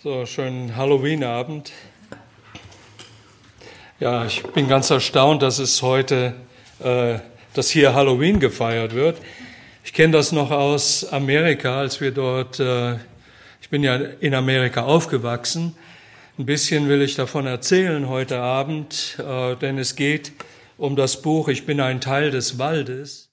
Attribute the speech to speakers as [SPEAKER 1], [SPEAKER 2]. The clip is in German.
[SPEAKER 1] So, schönen Halloween-Abend. Ja, ich bin ganz erstaunt, dass es heute, dass hier Halloween gefeiert wird. Ich kenne das noch aus Amerika, als wir dort, ich bin ja in Amerika aufgewachsen. Ein bisschen will ich davon erzählen heute Abend, denn es geht um das Buch Ich bin ein Teil des Waldes.